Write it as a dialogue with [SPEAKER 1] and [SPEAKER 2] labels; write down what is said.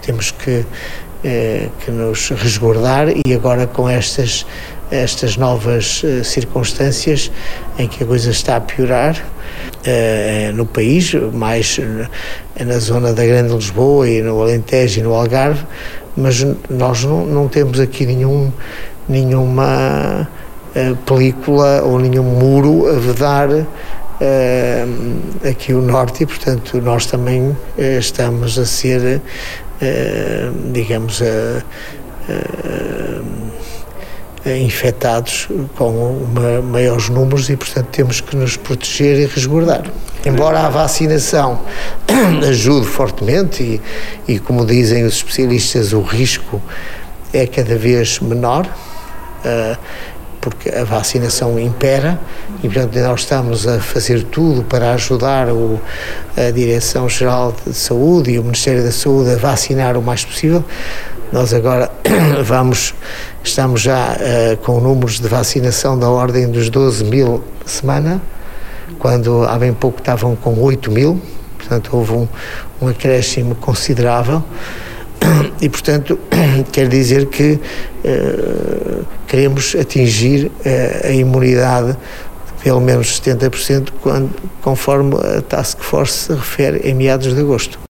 [SPEAKER 1] temos que nos resguardar, e agora com estas novas circunstâncias em que a coisa está a piorar no país, mais na zona da Grande Lisboa e no Alentejo e no Algarve, mas nós não temos aqui nenhuma película ou nenhum muro a vedar aqui o norte, e portanto nós também estamos a ser, digamos, infectados com maiores números, e portanto temos que nos proteger e resguardar. Embora a vacinação ajude fortemente e como dizem os especialistas, o risco é cada vez menor, porque a vacinação impera, e portanto nós estamos a fazer tudo para ajudar a Direção-Geral de Saúde e o Ministério da Saúde a vacinar o mais possível. Nós agora estamos já com números de vacinação da ordem dos 12.000 semana, quando há bem pouco estavam com 8.000, portanto houve um acréscimo considerável. E, portanto, quer dizer que queremos atingir a imunidade de pelo menos 70%, conforme a Task Force se refere, em meados de agosto.